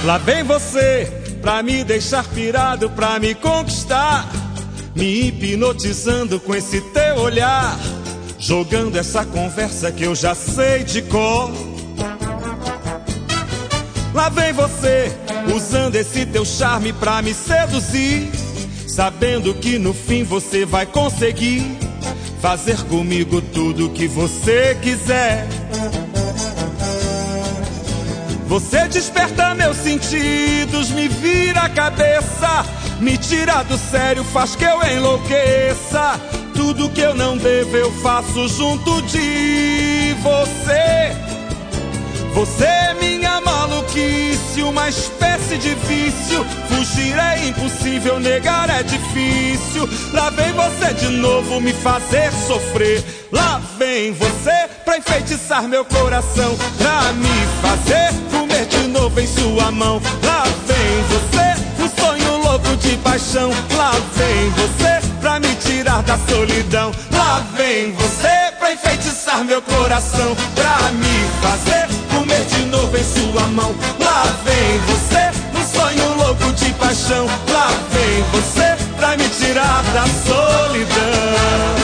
Lá vem você pra me deixar pirado, pra me conquistar, me hipnotizando com esse teu olhar, jogando essa conversa que eu já sei de cor. Lá vem você, usando esse teu charme pra me seduzir, sabendo que no fim você vai conseguir fazer comigo tudo que você quiser. Você desperta meus sentidos, me vira a cabeça, me tira do sério, faz que eu enlouqueça. Tudo que eu não devo eu faço junto de você. Você é minha maluquice, uma espécie de vício. Fugir é impossível, negar é difícil. Lá vem você de novo me fazer sofrer. Lá vem você pra enfeitiçar meu coração, pra me fazer comer de novo em sua mão. Lá vem você, um sonho louco de paixão. Lá vem você pra me tirar da solidão. Lá vem você pra enfeitiçar meu coração, pra me fazer comer de novo em sua mão. Lá vem você, um sonho louco de paixão. Lá vem você pra me tirar da solidão.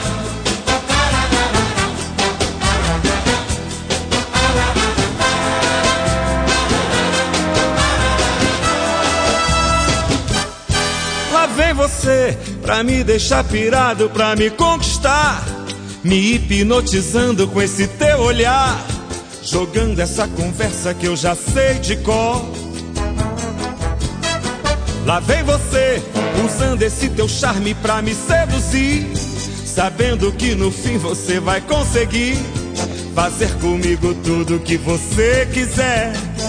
Lá vem você pra me deixar pirado, pra me conquistar, me hipnotizando com esse teu olhar, jogando essa conversa que eu já sei de cor. Lá vem você, usando esse teu charme pra me seduzir, sabendo que no fim você vai conseguir fazer comigo tudo que você quiser.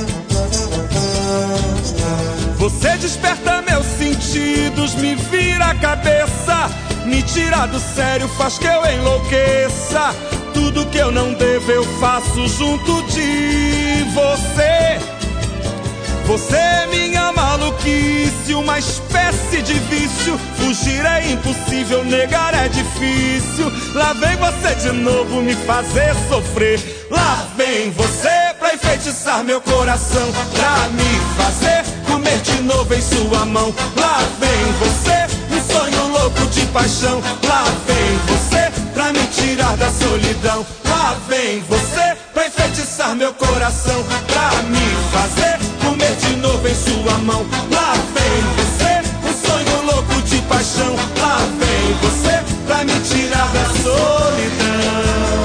Você desperta meus sentidos, me vira a cabeça, me tira do sério, faz que eu enlouqueça. Tudo que eu não devo eu faço junto de você. Você é minha maluquice, uma espécie de vício. Fugir é impossível, negar é difícil. Lá vem você de novo me fazer sofrer. Lá vem você pra enfeitiçar meu coração, pra me fazer comer de novo em sua mão. Lá vem você, um sonho louco de paixão. Lá vem você pra me tirar da solidão. Lá vem você pra enfeitiçar meu coração, pra me fazer comer de novo em sua mão. Lá vem você, um sonho louco de paixão. Lá vem você pra me tirar da solidão.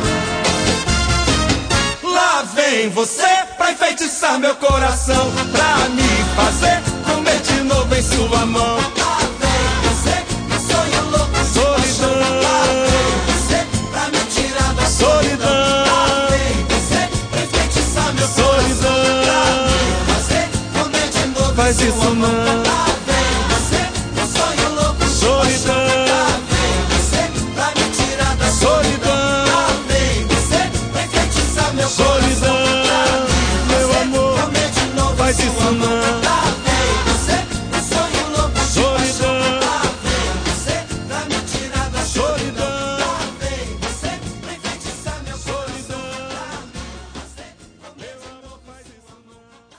Lá vem você pra enfeitiçar meu coração, pra me fazer comer de novo em sua mão. Lá vem você, um sonho louco de paixão. Lá vem você pra me tirar da solidão. Lá vem você pra enfeitiçar meu coração, pra me fazer comer de novo em sua mão. Faz isso não.